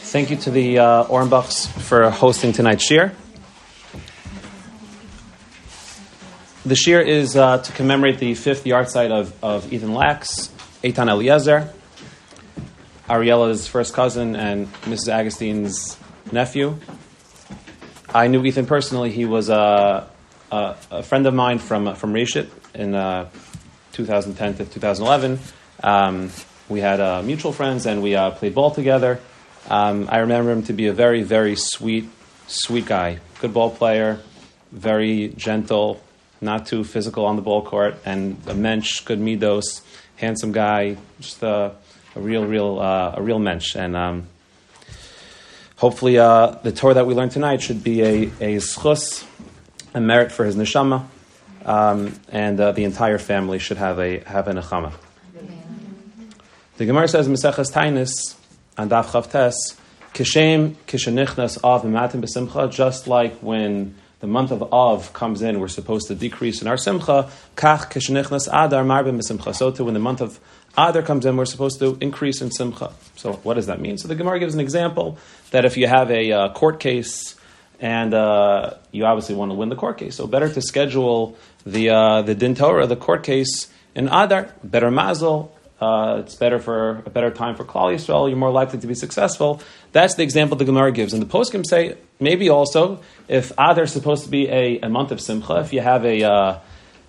Thank you to the Ohrenbachs for hosting tonight's shir. The shir is to commemorate the 5th yahrzeit of Ethan Lax, Eitan Eliezer, Ariella's first cousin and Mrs. Agastine's nephew. I knew Ethan personally. He was a friend of mine from Reshit in 2010 to 2011. We had mutual friends and we played ball together. I remember him to be a very, very sweet guy. Good ball player, very gentle, not too physical on the ball court, and a mensch, good midos, handsome guy, just a real mensch. And hopefully the Torah that we learned tonight should be a schus, a merit for his neshama, and the entire family should have a nechama. The Gemara says in Maseches Tainis, on Daf Chavtes, Kishem Kishenichnas Av Matim B'Simcha, just like when the month of Av comes in, we're supposed to decrease in our Simcha, Kach Kishenichnas Adar Marbim B'Simcha. So too, when the month of Adar comes in, we're supposed to increase in Simcha. So what does that mean? So the Gemara gives an example that if you have a court case and you obviously want to win the court case, so better to schedule the Din Torah, the court case, in Adar, better mazel. It's better for a better time for Klal Yisrael. You're more likely to be successful. That's the example the Gemara gives. And the poskim say maybe also if Adar is supposed to be a month of Simcha, if you have a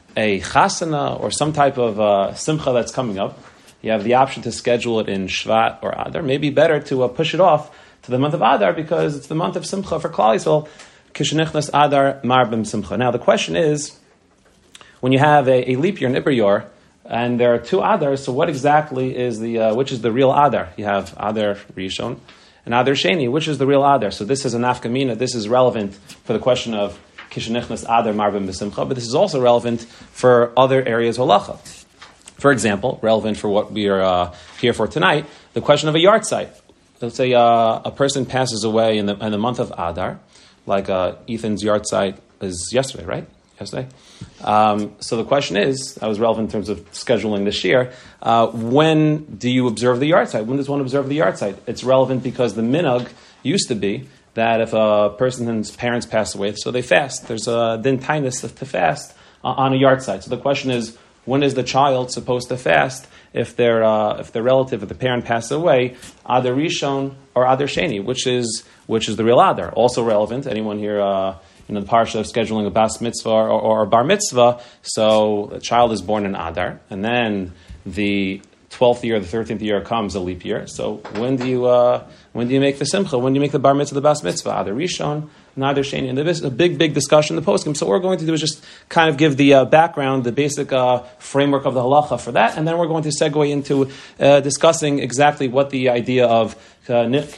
chasana or some type of Simcha that's coming up, you have the option to schedule it in Shvat or Adar. Maybe better to push it off to the month of Adar because it's the month of Simcha for Klal Yisrael. Kishenichnas Adar Marbim Simcha. Now the question is, when you have a leap year, an Iber Yor, and there are two Adars, so what exactly is which is the real Adar? You have Adar Rishon and Adar Sheni. Which is the real Adar? So this is a nafkamina. This is relevant for the question of Kishenichnas Adar Marbim B'Simcha, but this is also relevant for other areas of halacha. For example, relevant for what we are here for tonight, the question of a yahrzeit. Let's say a person passes away in the month of Adar, like Ethan's yahrzeit is yesterday, right? Yesterday. So the question is, that was relevant in terms of scheduling this year, when do you observe the yahrzeit? When does one observe the yahrzeit? It's relevant because the minhag used to be that if a person's parents pass away, so they fast. There's a din tainus to fast on a yahrzeit. So the question is, when is the child supposed to fast if their relative, if the parent passes away, Adar Rishon or Adar Sheni, which is the real Adar? Also relevant. Anyone here? The parsha of scheduling a bas mitzvah or a bar mitzvah. So the child is born in Adar, and then the 12th year, the 13th year comes a leap year. So when do you make the simcha? When do you make the bar mitzvah, the bas mitzvah? Adar Rishon, Adar Sheni. And there's a big discussion in the poskim. So what we're going to do is just kind of give the background, the basic framework of the halacha for that, and then we're going to segue into discussing exactly what the idea of what is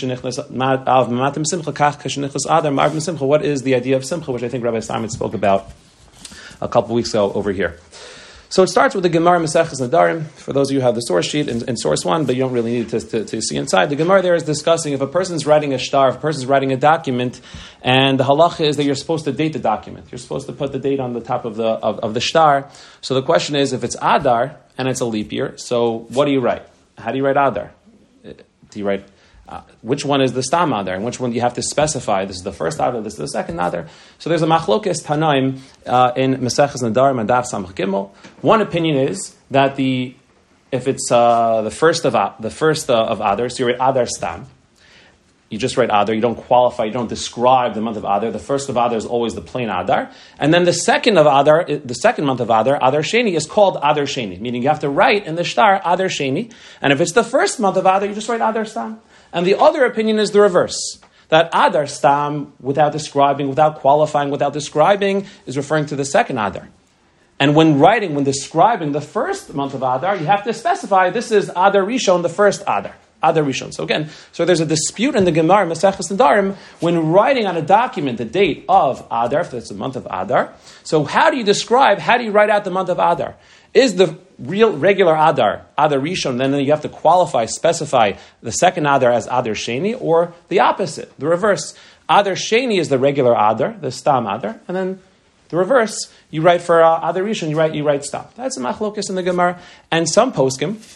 the idea of simcha, which I think Rabbi Simon spoke about a couple weeks ago over here. So it starts with the Gemara Maseches Nadarim. For those of you who have the source sheet in source 1, but you don't really need to see inside. The Gemara there is discussing if a person's writing a shtar, if a person's writing a document, and the halacha is that you're supposed to date the document. You're supposed to put the date on the top of the shtar. So the question is, if it's Adar and it's a leap year, so what do you write? How do you write Adar? Do you write which one is the stam Adar, and which one do you have to specify? This is the first Adar, this is the second Adar. So there's a machlokes tanaim in Maseches Nadarim and Daf Samach Gimel. One opinion is that if it's the first of Adar, so you write Adar stam. You just write Adar. You don't qualify. You don't describe the month of Adar. The first of Adar is always the plain Adar, and then the second of Adar, the second month of Adar, Adar Sheni, is called Adar Sheni, meaning you have to write in the shtar Adar Sheni. And if it's the first month of Adar, you just write Adar stam. And the other opinion is the reverse. That Adar Stam, without describing, without qualifying, without describing, is referring to the second Adar. And when describing the first month of Adar, you have to specify this is Adar Rishon, the first Adar. Adar Rishon. So there's a dispute in the Gemara, Maseches Nadarim, when writing on a document the date of Adar, if it's the month of Adar. So how do you write out the month of Adar? Is the regular Adar, Adar Rishon, then you have to specify the second Adar as Adar Sheni, or the opposite, the reverse. Adar Sheni is the regular Adar, the Stam Adar, and then the reverse, you write for Adar Rishon, you write Stam. That's a machlokes in the Gemara. And some poskim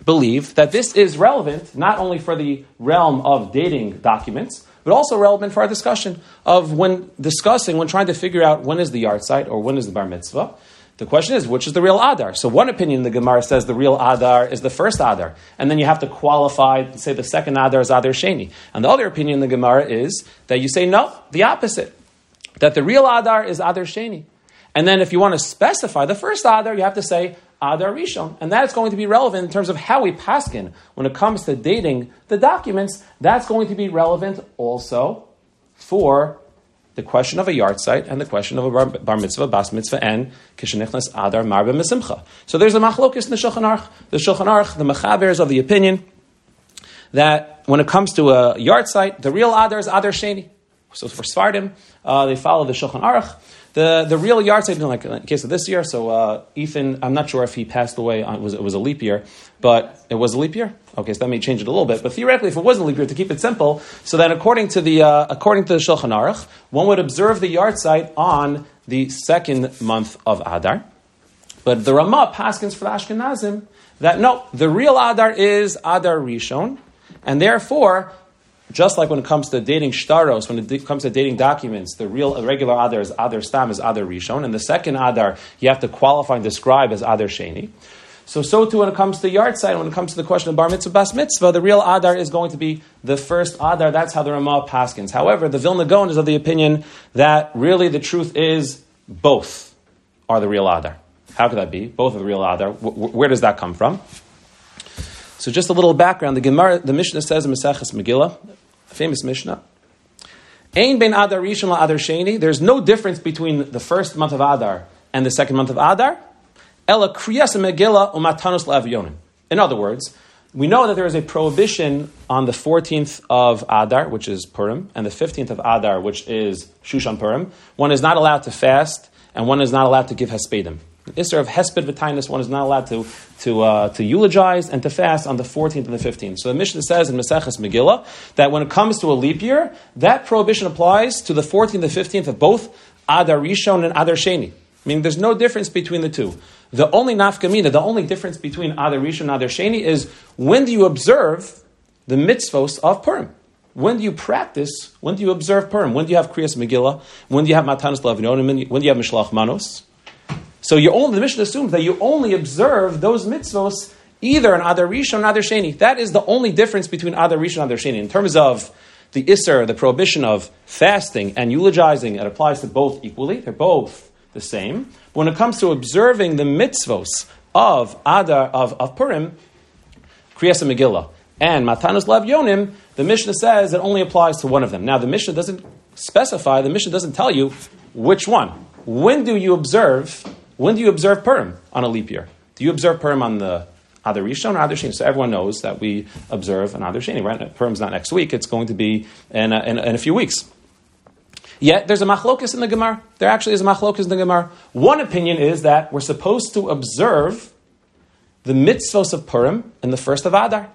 believe that this is relevant not only for the realm of dating documents, but also relevant for our discussion of when trying to figure out when is the yahrzeit or when is the bar mitzvah. The question is, which is the real Adar? So one opinion in the Gemara says the real Adar is the first Adar, and then you have to qualify and say the second Adar is Adar Sheni. And the other opinion in the Gemara is that you say no, the opposite, that the real Adar is Adar Sheni. And then if you want to specify the first Adar, you have to say Adar Rishon, and that is going to be relevant in terms of how we paskin when it comes to dating the documents. That's going to be relevant also for the question of a yahrzeit and the question of a bar mitzvah, bas mitzvah, and kishenichnas adar marbe mesimcha. So there's a machlokes in the Shulchan Aruch. The Shulchan Aruch, the mechaber is of the opinion that when it comes to a yahrzeit, the real adar is adar sheni. So for Sfardim, they follow the Shulchan Aruch. The real yahrzeit, like in the case of this year, so Ethan, I'm not sure if he passed away, it was a leap year, but it was a leap year? Okay, so that may change it a little bit, but theoretically, if it wasn't a leap year, to keep it simple, so then according to the Shulchan Aruch, one would observe the yahrzeit on the second month of Adar, but the Ramah paskins for the Ashkenazim that no, the real Adar is Adar Rishon, and therefore, just like when it comes to dating shtaros, when it comes to dating documents, the regular Adar is Adar Stam, is Adar Rishon, and the second Adar you have to qualify and describe as Adar Sheni. So too when it comes to yahrzeit, when it comes to the question of bar mitzvah, bas mitzvah, the real Adar is going to be the first Adar. That's how the Ramah paskins. However, the Vilna Gaon is of the opinion that really the truth is both are the real Adar. How could that be? Both are the real Adar. Where does that come from? So just a little background. The Gemara, the Mishnah says in Maseches Megillah, a famous Mishnah, Ein ben Adar Rishon la Adar Sheni. There's no difference between the first month of Adar and the second month of Adar. Ela kriyas Megillah umatanos la'avyonim. In other words, we know that there is a prohibition on the 14th of Adar, which is Purim, and the 15th of Adar, which is Shushan Purim. One is not allowed to fast, and one is not allowed to give hespedim. The Isser of hesped v'tainus, one is not allowed to eulogize and to fast on the 14th and the 15th. So the Mishnah says in Maseches Megillah that when it comes to a leap year, that prohibition applies to the 14th and the 15th of both Adar Rishon and Adar Sheni. Meaning there's no difference between the two. The only nafkamina, the only difference between Adar Rishon and Adar Sheni is when do you observe the mitzvos of Purim? When do you practice? When do you observe Purim? When do you have Kriyas Megillah? When do you have Matanos L'Avinonim? When do you have Mishlach Manos? So the Mishnah assumes that you only observe those mitzvos either in Adar Rishon or Adar Sheni. That is the only difference between Adar Rishon and Adar Sheni. In terms of the Isser, the prohibition of fasting and eulogizing, it applies to both equally. They're both the same. But when it comes to observing the mitzvos of Adar of Purim, Kriyas Megillah and Matanos L'Avyonim, the Mishnah says it only applies to one of them. Now the Mishnah doesn't specify, the Mishnah doesn't tell you which one. When do you observe Purim on a leap year? Do you observe Purim on the Adar Rishon or Adar Sheni? So everyone knows that we observe an Adar Sheni, right? Purim's not next week; it's going to be in a few weeks. Yet there's a machlokes in the Gemara. There actually is a machlokes in the Gemara. One opinion is that we're supposed to observe the mitzvos of Purim in the first of Adar.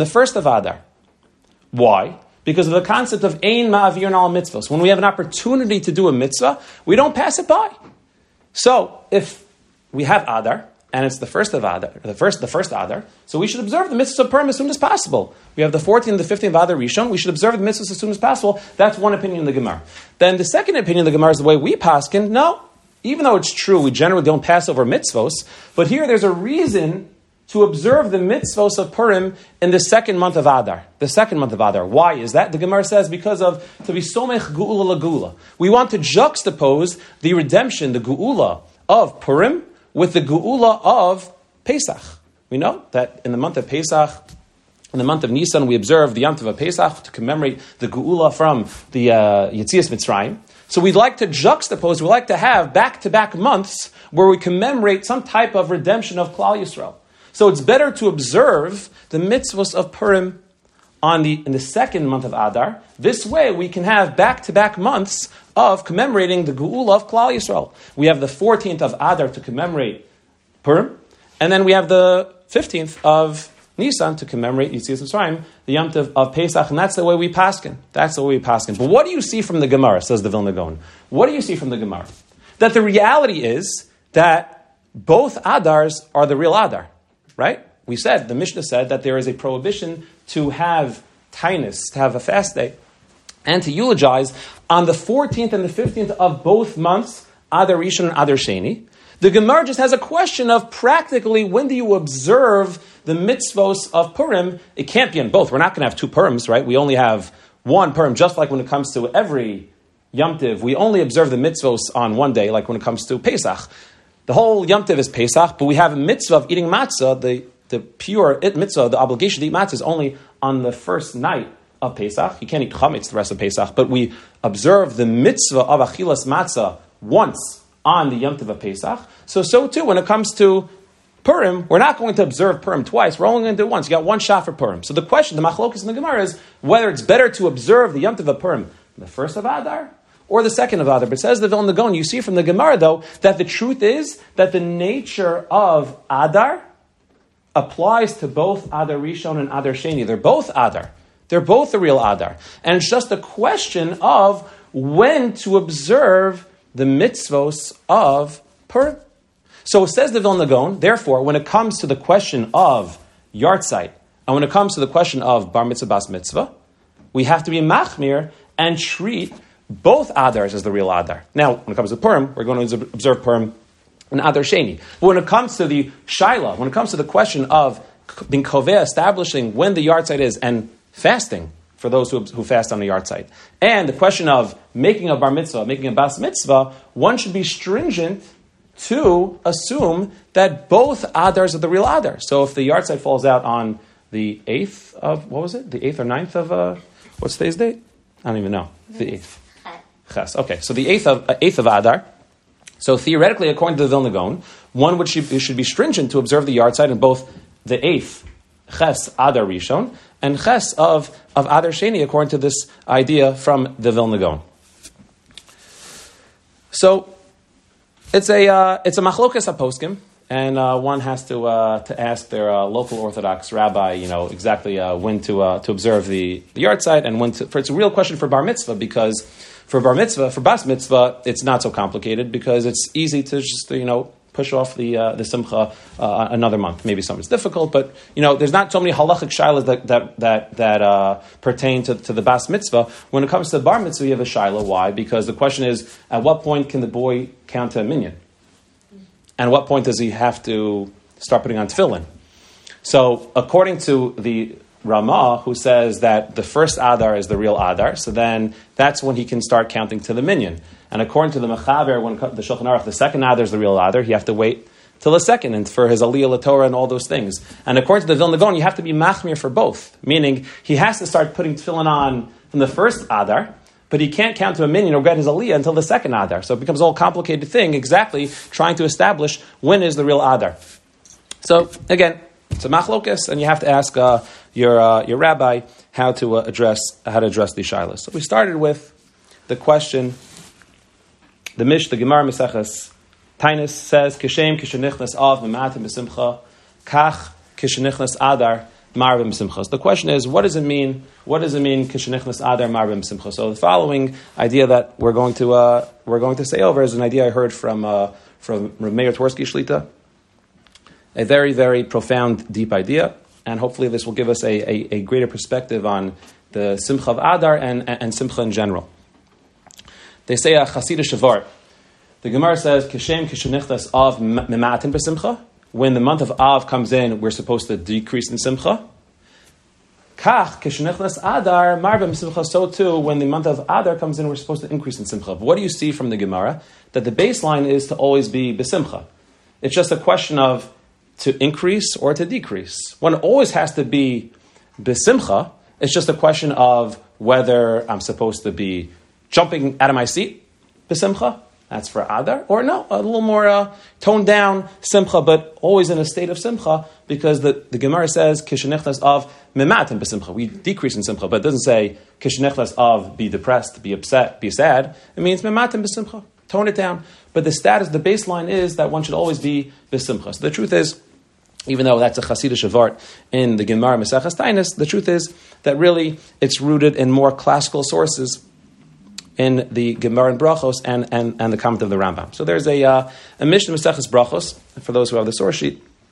Why? Because of the concept of ein ma'avir al mitzvos. When we have an opportunity to do a mitzvah, we don't pass it by. So if we have Adar, and it's the first of Adar, the first Adar, so we should observe the mitzvahs of Purim as soon as possible. We have the 14th and the 15th of Adar Rishon, we should observe the mitzvahs as soon as possible. That's one opinion in the Gemara. Then the second opinion in the Gemara is the way we paskin. No, even though it's true, we generally don't pass over mitzvos, but here there's a reason to observe the mitzvos of Purim in the second month of Adar. The second month of Adar. Why is that? The Gemara says because of to be somech geula lagula. We want to juxtapose the redemption, the geula of Purim, with the geula of Pesach. We know that in the month of Pesach, in the month of Nisan, we observe the Yom Tov of Pesach to commemorate the geula from the Yetzias Mitzrayim. So we'd like to juxtapose, we'd like to have back-to-back months where we commemorate some type of redemption of Klal Yisrael. So it's better to observe the mitzvos of Purim in the second month of Adar. This way we can have back-to-back months of commemorating the Geula of Klal Yisrael. We have the 14th of Adar to commemorate Purim, and then we have the 15th of Nisan to commemorate Yetzias Mitzrayim, the Yom Tov of Pesach, and that's the way we paskin. But what do you see from the Gemara, says the Vilna Gaon? What do you see from the Gemara? That the reality is that both Adars are the real Adar. Right? we said, the Mishnah said that there is a prohibition to have tainus, to have a fast day, and to eulogize on the 14th and the 15th of both months, Adar Rishon and Adar Sheni. The Gemara just has a question of practically when do you observe the mitzvos of Purim? It can't be in both. We're not going to have two Purims, right? We only have one Purim, just like when it comes to every Yom Tiv. We only observe the mitzvos on one day, like when it comes to Pesach. The whole Yom Tiv is Pesach, but we have a mitzvah of eating matzah, the pure mitzvah, the obligation to eat matzah is only on the first night of Pesach. You can't eat chametz the rest of Pesach, but we observe the mitzvah of achilas matzah once on the Yom Tov of Pesach. So too, when it comes to Purim, we're not going to observe Purim twice. We're only going to do it once. You got one shot for Purim. So the question, the machlokas in the Gemara is whether it's better to observe the Yom Tov of Purim, the first of Adar, or the second of Adar. But it says the Vilna Gaon, you see from the Gemara, though, that the truth is that the nature of Adar applies to both Adar Rishon and Adar Sheni. They're both Adar. They're both the real Adar. And it's just a question of when to observe the mitzvos of Purim. So it says the Vilna Gaon, therefore, when it comes to the question of Yartzeit, and when it comes to the question of Bar Mitzvah, Bas Mitzvah, we have to be machmir and treat both Adars as the real Adar. Now, when it comes to Purim, we're going to observe Purim and Adar Sheni. But when it comes to the Shaila, when it comes to the question of being Koveh, establishing when the Yartzeit is, and fasting, for those who fast on the Yartzeit, and the question of making a bar mitzvah, making a bas mitzvah, one should be stringent to assume that both Adars are the real Adar. So if the Yartzeit falls out on the 8th of, what was it? The 8th or 9th of, what's today's date? I don't even know. The 8th. Ches. Okay, so the 8th of Adar. So theoretically, according to the Vilna Gaon, one should be stringent to observe the Yartzeit in both the 8th, Ches Adar Rishon, and Ches of Adar Sheni, according to this idea from the Vilna Gaon. So it's a machlokas haposkim, and one has to ask their local Orthodox rabbi, exactly when to observe the Yartzeit, and when to. It's a real question for bar mitzvah, because for bar mitzvah, for bas mitzvah, it's not so complicated because it's easy to just push off the simcha another month. Maybe something's difficult, but there's not so many halachic shilas that pertain to the bas mitzvah. When it comes to the bar mitzvah, you have a shilah. Why? Because the question is, at what point can the boy count to a minyan? And at what point does he have to start putting on tefillin? So, according to the Ramah, who says that the first Adar is the real Adar, so then that's when he can start counting to the minyan. And according to the Mechaber, when the Shulchan Aruch, the second Adar is the real Adar, you have to wait till the second, and for his Aliyah LaTorah and all those things. And according to the Vilna Gaon, you have to be machmir for both, meaning he has to start putting tefillin on from the first Adar, but he can't count to a minyan or get his Aliyah until the second Adar. So it becomes a whole complicated thing, exactly trying to establish when is the real Adar. So again, it's a machlokas, and you have to ask your rabbi how to address these shilas. So we started with the question. The Gemara Meseches Tainus says, "Kishem kishenichnas av mematim b'simcha, kach kishenichnas adar marvim b'simcha." So the question is, what does it mean? What does it mean kishenichnas adar marvim b'simcha? So the following idea that we're going to say over is an idea I heard from Meir Tversky Shlita. A very, very profound, deep idea, and hopefully this will give us a greater perspective on the Simcha of Adar and Simcha in general. They say a Chasidish Shavar. The Gemara says, Kishem kishenichtas av mematin b'simcha. When the month of Av comes in, we're supposed to decrease in Simcha. Kach kishenichtas Adar marbim Simcha. So too, when the month of Adar comes in, we're supposed to increase in Simcha. But what do you see from the Gemara? That the baseline is to always be b'simcha. It's just a question of to increase or to decrease. One always has to be b'simcha. It's just a question of whether I'm supposed to be jumping out of my seat, b'simcha, that's for Adar, or no, a little more toned down simcha, but always in a state of simcha, because the Gemara says, kishenichtas of mematim b'simcha. We decrease in simcha, but it doesn't say kishenichtas of be depressed, be upset, be sad. It means mematim b'simcha, tone it down. But the status, the baseline is that one should always be b'simcha. So the truth is, even though that's a Chasidish Avart in the Gemara Meseches Tainus, the truth is that really it's rooted in more classical sources in the Gemara and Brachos and the comment of the Rambam. So there's a Mishnah Meseches Brachos, for those who have the source sheet,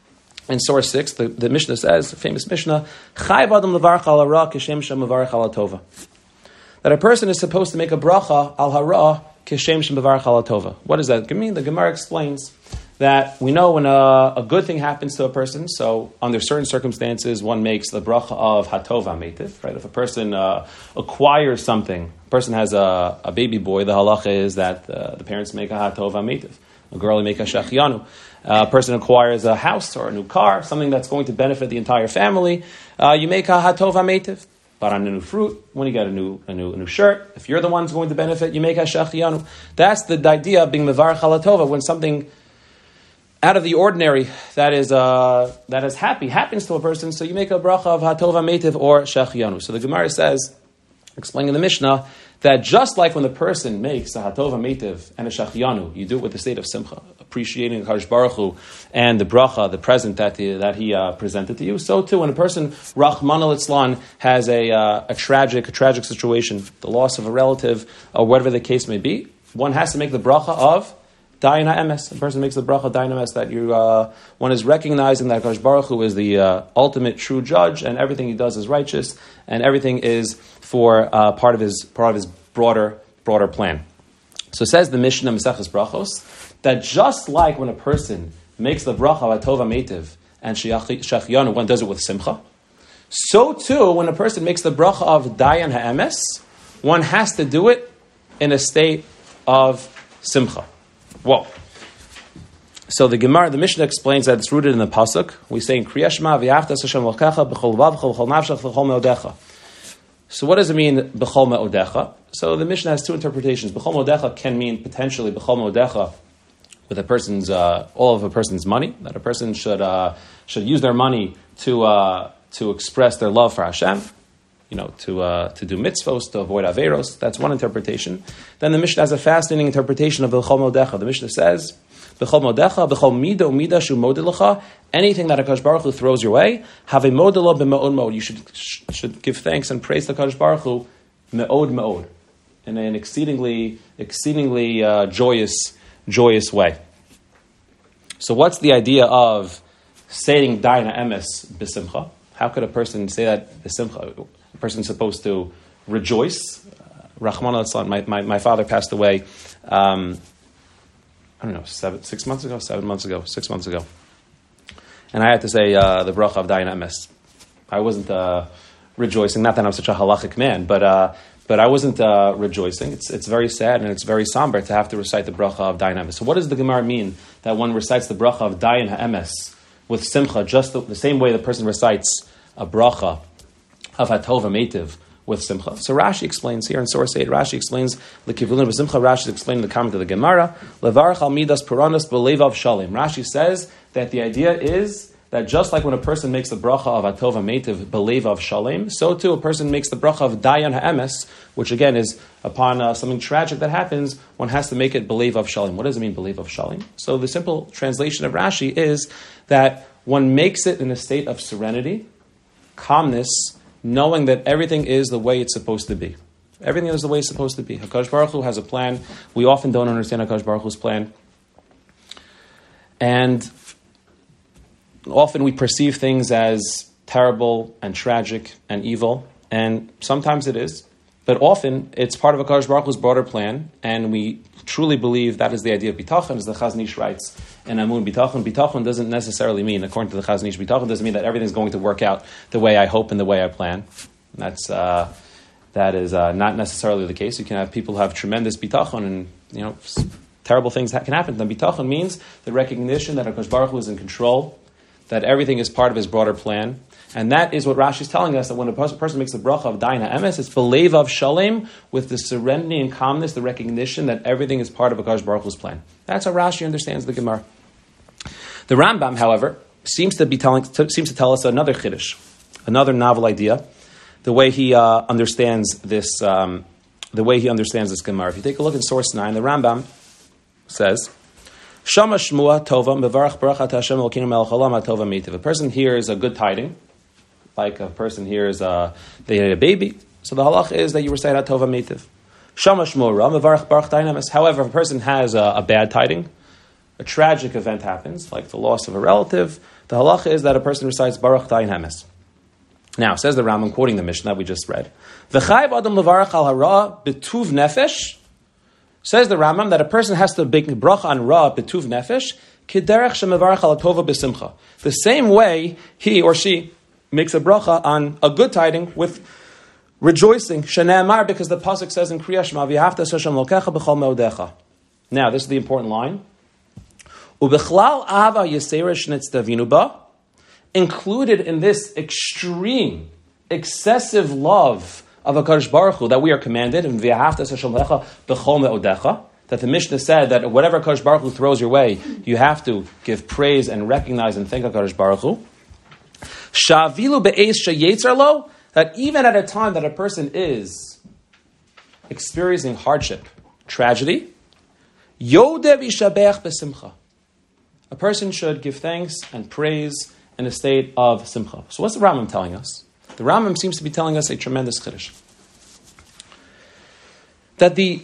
In source 6, the Mishnah says, the famous Mishnah, Chayv Adam levarach al hara kishem shem mevarach al tova. That a person is supposed to make a bracha al hara kishem shem mevarach al tova. What does that mean? The Gemara explains that we know when a good thing happens to a person, so under certain circumstances, one makes the bracha of hatova meitiv, right? If a person acquires something, a person has a baby boy, the halacha is that the parents make a hatova meitiv. A girl, you make a shechianu. A person acquires a house or a new car, something that's going to benefit the entire family. You make a hatova meitiv. But on a new fruit, when you get a new shirt, if you're the one who's going to benefit, you make a shechianu. That's the idea of being mevarach al hatova, when something out of the ordinary that is happy happens to a person, so you make a bracha of hatova meitiv or shechianu. So the Gemara says, explaining the Mishnah, that just like when the person makes a hatova meitiv and a shechianu, you do it with the state of simcha, appreciating HaKadosh Baruch Hu and the bracha, the present that he presented to you. So too, when a person, Rachman al-Itzlan, has a tragic situation, the loss of a relative, or whatever the case may be, one has to make the bracha of Dayan HaEmes. A person makes the bracha Dayan HaEmes, that one is recognizing that HaKadosh Baruch Hu is the ultimate true judge, and everything he does is righteous, and everything is for part of his broader plan. So says the Mishnah Maseches Brachos, that just like when a person makes the bracha of Hatova Meitiv and Shechianu, one does it with simcha, so too when a person makes the bracha of Dayan HaEmes, one has to do it in a state of simcha. Whoa. So the Mishnah explains that it's rooted in the pasuk. We say in Kriya Shema, V'yaftas Hashem Elokecha b'chol vavcha b'chol nafshach b'chol me'odecha. So what does it mean, b'chol me'odecha? So the Mishnah has two interpretations. B'chol me'odecha can mean potentially b'chol me'odecha with a person's all of a person's money, that a person should use their money to express their love for Hashem, to do mitzvos, to avoid averos. That's one interpretation. Then the Mishnah has a fascinating interpretation of b'chol me'odecha. The Mishnah says, b'chol me'odecha, b'chol mida umida shu modelecha, anything that HaKadosh Baruch Hu throws your way, have a modelo b'me'od me'od. You should give thanks and praise to HaKadosh Baruch Hu me'od me'od, in an exceedingly joyous way. So what's the idea of saying Dayan HaEmes b'simcha? How could a person say that b'simcha? A person's supposed to rejoice. Rachman al-Itzlan, my father passed away, I don't know, 6 months ago. And I had to say the bracha of Dayan HaEmes. I wasn't rejoicing, not that I'm such a halachic man, but I wasn't rejoicing. It's very sad and it's very somber to have to recite the bracha of Dayan HaEmes. So what does the Gemara mean that one recites the bracha of Dayan HaEmes with simcha, just the same way the person recites a bracha of Hatova Meitiv with simcha? So Rashi explains here in source 8, Rashi explains the Kivulin v'simcha. Rashi is explaining the comment of the Gemara, Levarach al midas puranas b'leivav shalim. Rashi says that the idea is that just like when a person makes the bracha of Hatova Meitiv b'leivav shalim, so too a person makes the bracha of Dayan HaEmes, which again is upon something tragic that happens, one has to make it b'leivav shalim. What does it mean, b'leivav shalim? So the simple translation of Rashi is that one makes it in a state of serenity, calmness, knowing that everything is the way it's supposed to be. Everything is the way it's supposed to be. HaKadosh Baruch Hu has a plan. We often don't understand HaKadosh Baruch Hu's plan. And often we perceive things as terrible and tragic and evil. And sometimes it is. But often it's part of HaKadosh Baruch Hu's broader plan. And we truly believe that is the idea of bitachon, as the Chazon Ish writes in Amun bitachon. Bitachon doesn't necessarily mean, according to the Chazon Ish, bitachon doesn't mean that everything's going to work out the way I hope and the way I plan. That is not necessarily the case. You can have people who have tremendous bitachon, and terrible things can happen. Then bitachon means the recognition that HaKadosh Baruch Hu is in control, that everything is part of His broader plan. And that is what Rashi is telling us, that when a person makes the bracha of Dayan HaEmes, it's b'leivav shalem, with the serenity and calmness, the recognition that everything is part of HaKadosh Baruch Hu's plan. That's how Rashi understands the Gemara. The Rambam, however, seems to tell us another chiddush, another novel idea, the way he understands this Gemara. If you take a look in source 9, the Rambam says, Shama shmua tova mevarach barachat Hashem Elokeinu melech haolam hatova meitiv. A person hears a good tiding, like a person hears they had a baby. So the halach is that you recite hatova meitiv. Shama shmua ra mevarach barach Dayan HaEmes. However, if a person has a bad tiding, a tragic event happens, like the loss of a relative, The halacha is that a person recites Baruch Dayan Hames. Now, says the Rambam, quoting the Mishnah that we just read, V'chayv adam levarach al hara b'tuv nefesh. Says the Rambam that a person has to make bracha on ra b'tuv nefesh, kiderech shemevarach al tova b'simcha. The same way he or she makes a bracha on a good tiding with rejoicing, shene'amar, because the pasuk says in Kriya Shema, v'yahavta Hashem lokecha b'chol me'odecha. Now, this is the important line. U'bechlal ahava yisera shnitztavinu ba. Included in this extreme, excessive love of HaKadosh Baruch Hu that we are commanded, in v'yahavta Hashem lokecha b'chol me'odecha, that the Mishnah said that whatever HaKadosh Baruch Hu throws your way, you have to give praise and recognize and thank HaKadosh Baruch Hu. Shavilu be'ez sheyetzar lo, that even at a time that a person is experiencing hardship, tragedy, Yodev yishabeach b'simcha. A person should give thanks and praise in a state of simcha. So what's the Rambam telling us? The Rambam seems to be telling us a tremendous chiddush. That the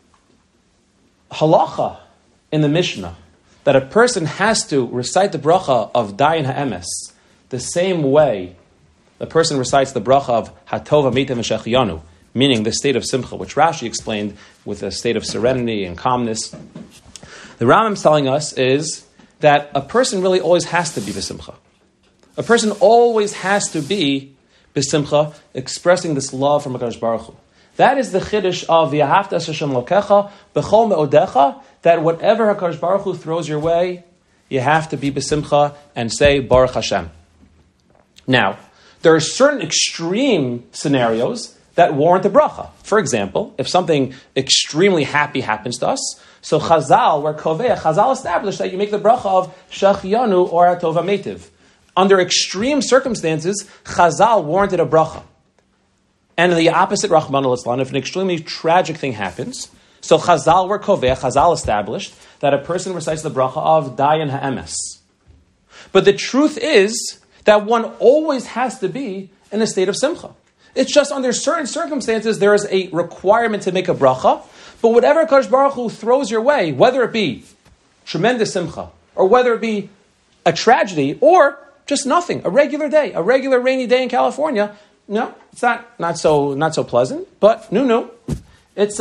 halacha in the Mishnah, that a person has to recite the bracha of Dayan Ha'emes the same way the person recites the bracha of Hatova Meitem V'Shechianu, meaning the state of simcha, which Rashi explained with a state of serenity and calmness. The Rambam's telling us is that a person really always has to be b'simcha. A person always has to be b'simcha, expressing this love from HaKadosh Baruch Hu. That is the chiddush of v'yahavta Hashem lokecha b'chol me'odecha, that whatever HaKadosh Baruch Hu throws your way, you have to be b'simcha and say Baruch Hashem. Now, there are certain extreme scenarios that warrant a bracha. For example, if something extremely happy happens to us, so Chazal, where Kovea, Chazal established that you make the bracha of Shechianu or Atova Meitiv. Under extreme circumstances, Chazal warranted a bracha. And the opposite, Rahman al-Islam, if an extremely tragic thing happens, so Chazal, where Kovea, Chazal established that a person recites the bracha of Dayan Ha'emes. But the truth is that one always has to be in a state of simcha. It's just under certain circumstances there is a requirement to make a bracha, but whatever HaKadosh Baruch Hu throws your way, whether it be tremendous simcha, or whether it be a tragedy, or just nothing, a regular day, a regular rainy day in California, no, it's not so pleasant, but no. It's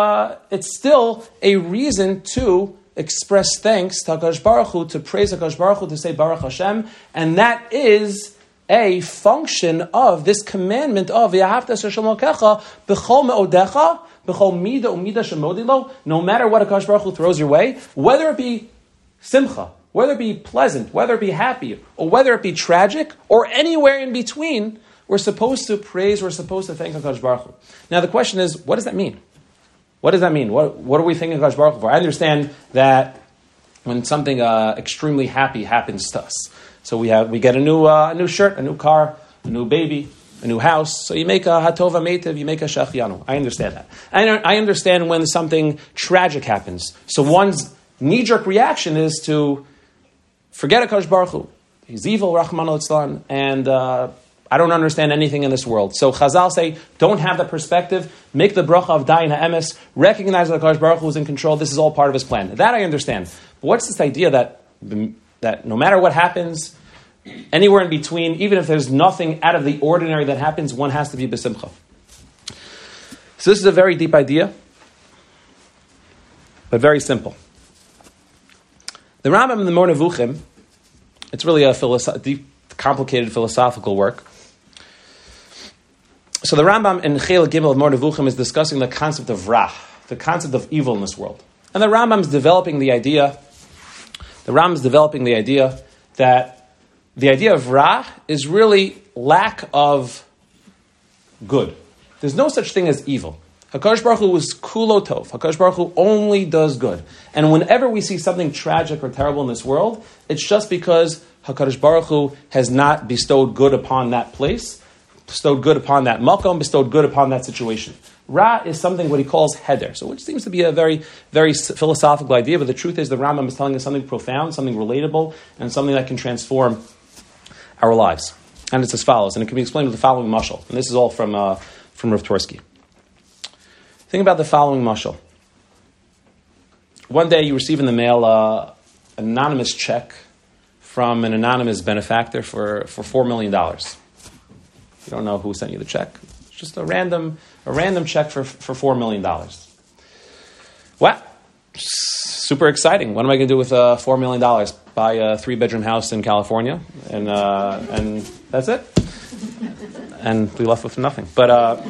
still a reason to express thanks to HaKadosh Baruch Hu, to praise HaKadosh Baruch Hu, to say Baruch Hashem, and that is a function of this commandment of V'yahavta Hashem lokecha b'chol me'odecha b'chol mida u'mida shemodilo. No matter what HaKadosh Baruch Hu throws your way, whether it be simcha, whether it be pleasant, whether it be happy, or whether it be tragic, or anywhere in between, we're supposed to praise, we're supposed to thank HaKadosh Baruch Hu. Now the question is, what does that mean? What does that mean? What are we thanking HaKadosh Baruch Hu for? I understand that when something extremely happy happens to us, so we get a new shirt, a new car, a new baby, a new house. So you make a hatova meitiv, you make a shechianu. I understand that. I understand when something tragic happens. So one's knee-jerk reaction is to forget HaKadosh Baruch Hu. He's evil, Rahman al-Islam, and I don't understand anything in this world. So Chazal say, don't have that perspective. Make the bracha of Dayan Ha'emes. Recognize that HaKadosh Baruch Hu is in control. This is all part of His plan. That I understand. But what's this idea that no matter what happens, anywhere in between, even if there's nothing out of the ordinary that happens, one has to be b'simcha. So this is a very deep idea, but very simple. The Rambam in the Moreh Nevuchim, it's really a deep, complicated philosophical work. So the Rambam in Chel Gimel of Moreh Nevuchim is discussing the concept of Ra, the concept of evil in this world. And the Rambam is developing the idea that the idea of Ra is really lack of good. There's no such thing as evil. HaKadosh Baruch Hu is kulo tov. HaKadosh Baruch Hu only does good. And whenever we see something tragic or terrible in this world, it's just because HaKadosh Baruch Hu has not bestowed good upon that place, bestowed good upon that makom, bestowed good upon that situation. Ra is something what he calls heder, so which seems to be a very, very philosophical idea, but the truth is the Rambam is telling us something profound, something relatable, and something that can transform our lives. And it's as follows, and it can be explained with the following mashal. And this is all from Rav Twersky. Think about the following mashal. One day you receive in the mail an anonymous check from an anonymous benefactor for $4 million. You don't know who sent you the check. It's just a random check for $4 million. Wow. Super exciting. What am I going to do with $4 million? Buy a 3-bedroom house in California, and that's it. And we left with nothing. But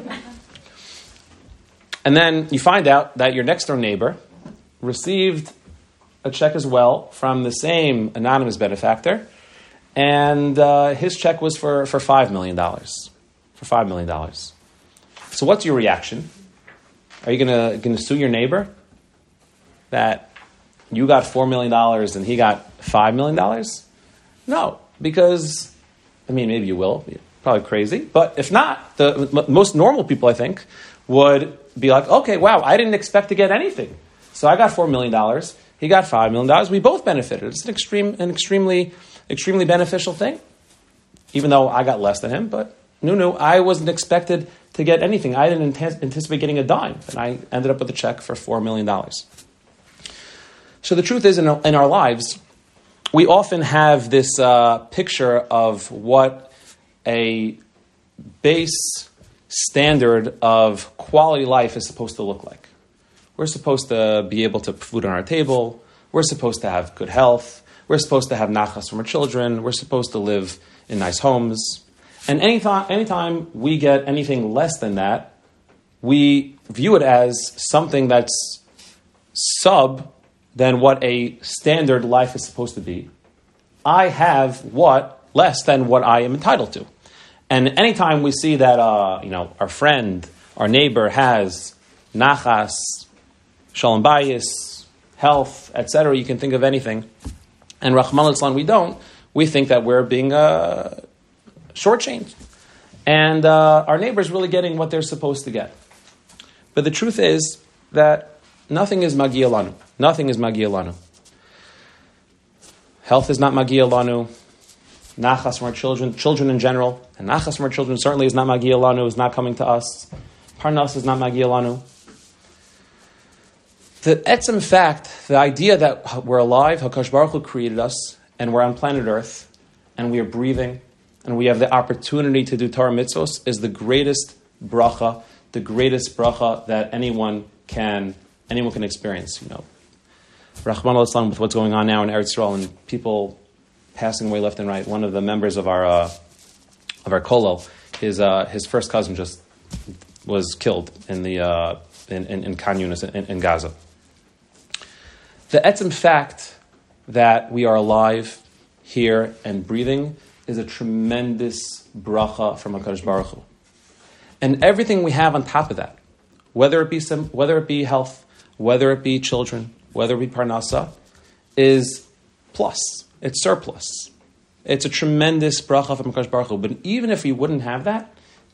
and then you find out that your next door neighbor received a check as well from the same anonymous benefactor, and his check was for $5 million. For $5 million. So what's your reaction? Are you gonna sue your neighbor that you got $4 million and he got $5 million? No, because, maybe you will. You're probably crazy. But if not, the most normal people, I think, would be like, okay, wow, I didn't expect to get anything. So I got $4 million. He got $5 million. We both benefited. It's an extremely beneficial thing. Even though I got less than him, but no, I wasn't expected to get anything. I didn't anticipate getting a dime. And I ended up with a check for $4 million. So the truth is, in our lives, we often have this picture of what a base standard of quality life is supposed to look like. We're supposed to be able to put food on our table. We're supposed to have good health. We're supposed to have nachas from our children. We're supposed to live in nice homes. And anytime we get anything less than that, we view it as something that's sub than what a standard life is supposed to be. I have less than what I am entitled to. And anytime we see that, our friend, our neighbor has nachas, shalom bayis, health, etc., you can think of anything, and Rahman al-Islam we don't, we think that we're being shortchanged. And our neighbor's really getting what they're supposed to get. But the truth is that nothing is magia lanu. Nothing is magia lanu. Health is not magia lanu. Nachas from our children in general, and nachas from our children certainly is not magia lanu, is not coming to us. Parnas is not magia lanu. The etzem fact, the idea that we're alive, HaKadosh Baruch Hu created us, and we're on planet Earth, and we are breathing, and we have the opportunity to do Torah mitzvos, is the greatest bracha that anyone can experience. Rahman al-Islam, with what's going on now in Eretz Yisrael and people passing away left and right. One of the members of our kollel, his first cousin just was killed in the in Khan Yunis in Gaza. The etzem fact that we are alive here and breathing is a tremendous bracha from HaKadosh Baruch Hu. And everything we have on top of that, whether it be health, whether it be children, whether it be parnasa, is plus. It's surplus. It's a tremendous bracha from HaKadosh Baruch Hu. But even if we wouldn't have that,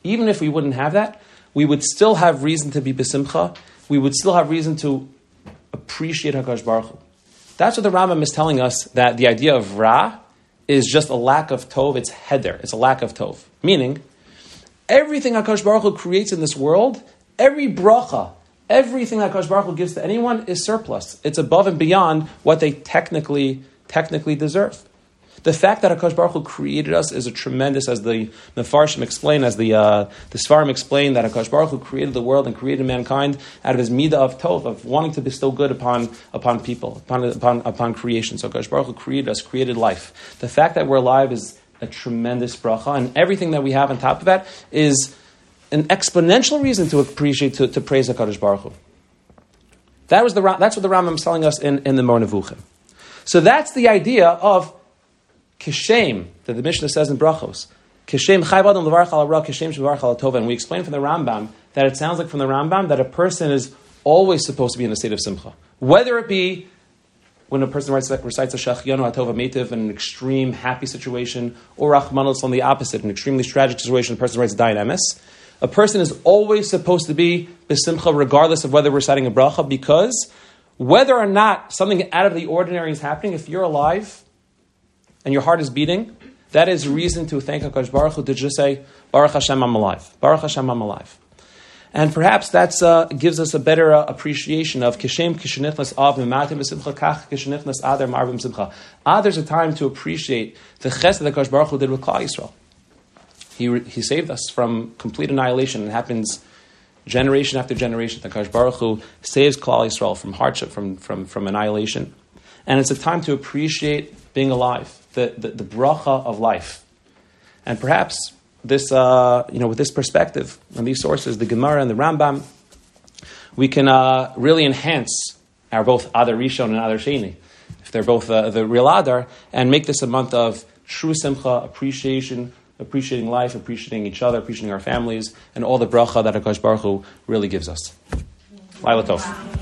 we would still have reason to be besimcha. We would still have reason to appreciate HaKadosh Baruch Hu. That's what the Rambam is telling us, that the idea of ra is just a lack of tov. It's heder. It's a lack of tov. Meaning, everything HaKadosh Baruch Hu creates in this world, every bracha, everything that HaKadosh Baruch Hu gives to anyone is surplus. It's above and beyond what they technically deserve. The fact that HaKadosh Baruch Hu created us is a tremendous, as the Mefarshim explain, as the Sfarim explain, that HaKadosh Baruch Hu created the world and created mankind out of his midah of tov, of wanting to bestow good upon people, upon creation. So HaKadosh Baruch Hu created us, created life. The fact that we're alive is a tremendous bracha, and everything that we have on top of that is an exponential reason to appreciate, to praise HaKadosh Baruch Hu. That's what the Rambam is telling us in the Moreh Nevuchim. So that's the idea of kishem that the Mishnah says in Brachos. Kishem chayv adam levarach al hara, kishem shevarach al tova. And we explain from the Rambam that it sounds like from the Rambam that a person is always supposed to be in a state of simcha, whether it be when a person recites a Shachiyanu HaTova Meitiv in an extreme happy situation, or Rahman al-Islam the opposite, an extremely tragic situation, a person writes Dayan Emes. A person is always supposed to be besimcha regardless of whether we're reciting a bracha, because whether or not something out of the ordinary is happening, if you're alive and your heart is beating, that is reason to thank HaKadosh Baruch Hu, to just say, Baruch Hashem, I'm alive. Baruch Hashem, I'm alive. And perhaps that gives us a better appreciation of Kishem Kishenichnas Av Mimatim V'Simcha Kach Kishenichnas Adar Marbim Simcha. There's a time to appreciate the chesed that Kadosh Baruch Hu did with Klal Yisrael. He saved us from complete annihilation. It happens generation after generation. The Kadosh Baruch Hu saves Klal Yisrael from hardship, from annihilation. And it's a time to appreciate being alive, the bracha of life. And perhaps this, with this perspective and these sources, the Gemara and the Rambam, we can really enhance our both Adar Rishon and Adar Sheni, if they're both the real Adar, and make this a month of true simcha, appreciating life, appreciating each other, appreciating our families, and all the bracha that HaKadosh Baruch Hu really gives us. Laila Tov.